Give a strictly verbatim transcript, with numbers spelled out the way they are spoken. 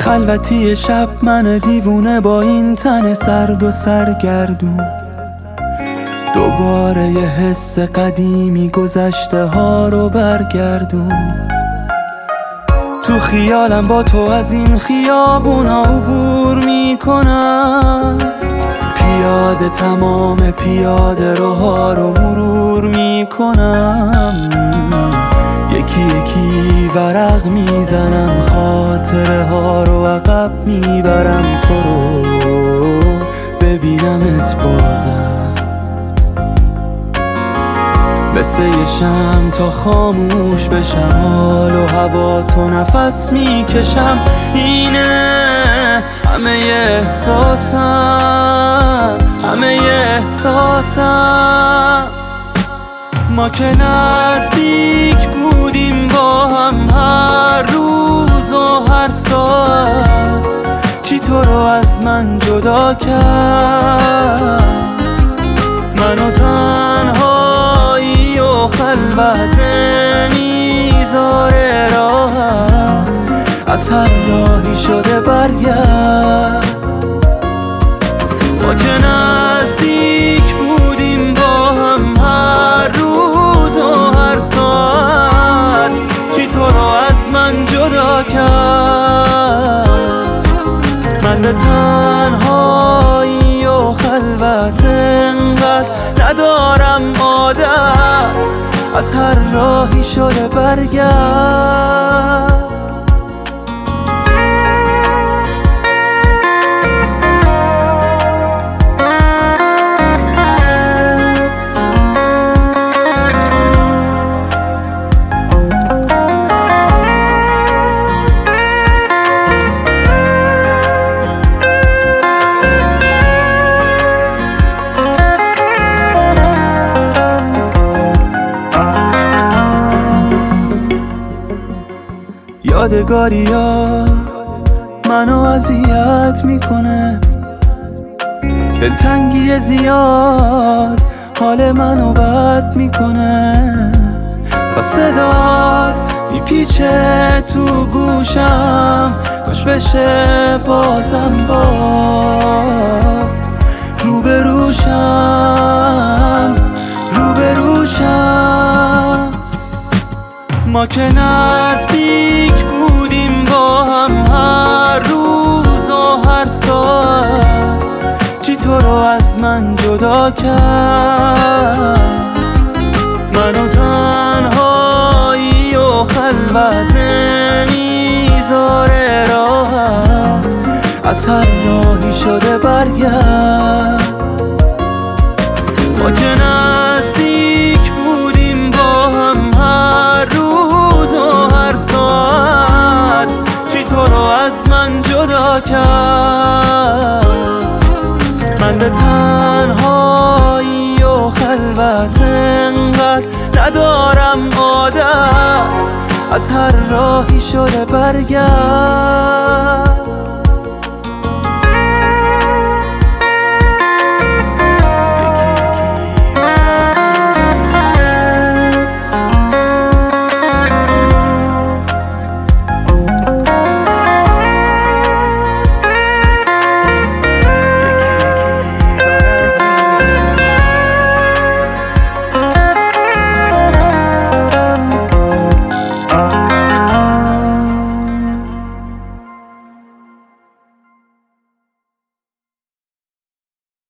خلوتی شب من دیوونه با این تن سرد و سرگردون، دوباره یه حس قدیمی گذشته ها رو برگردون. تو خیالم با تو از این خیابونا عبور میکنم، پیاده تمام پیاده روها رو مرور میکنم. یکی یکی ورق میزنم، خاطره ها رو عقب میبرم، تو رو ببینمت بازم. بسه شم تا خاموش بشم، حال و هوا تو نفس میکشم. اینه همه احساسم، همه احساسم. ما که نزدیک بودیم با هم هر روز و هر ساعت، کی تو رو از من جدا کرد؟ منو تنهایی و خلوت نمیذاره راحت، از هر راهی شده برگرد. ما که نزدیک بودیم با هم هر روز و هر ساعت، چی تو رو از من جدا کرد؟ من به تنهایی و خلوت انقدر ندارم عادت، از هر راهی شده برگرد. یادگاریات منو اذیت میکنه، دلتنگی زیاد حال منو بد میکنه. تا صدات میپیچه تو گوشم، کاش بشه بازم باد روبروشم، روبروشم. ما که نزدیک بودیم با هم هر روز و هر ساعت، چی تو رو از من جدا کرد؟ منو تنهایی و خلوت نمیذاره راحت، از هر راهی شده برگرد. ما که نزدیک بودیم با هم هر روز و هر ساعت، چی تو رو از من جدا کرد؟ من به تنهایی و خلوت انقدر ندارم عادت، از هر راهی شده برگرد.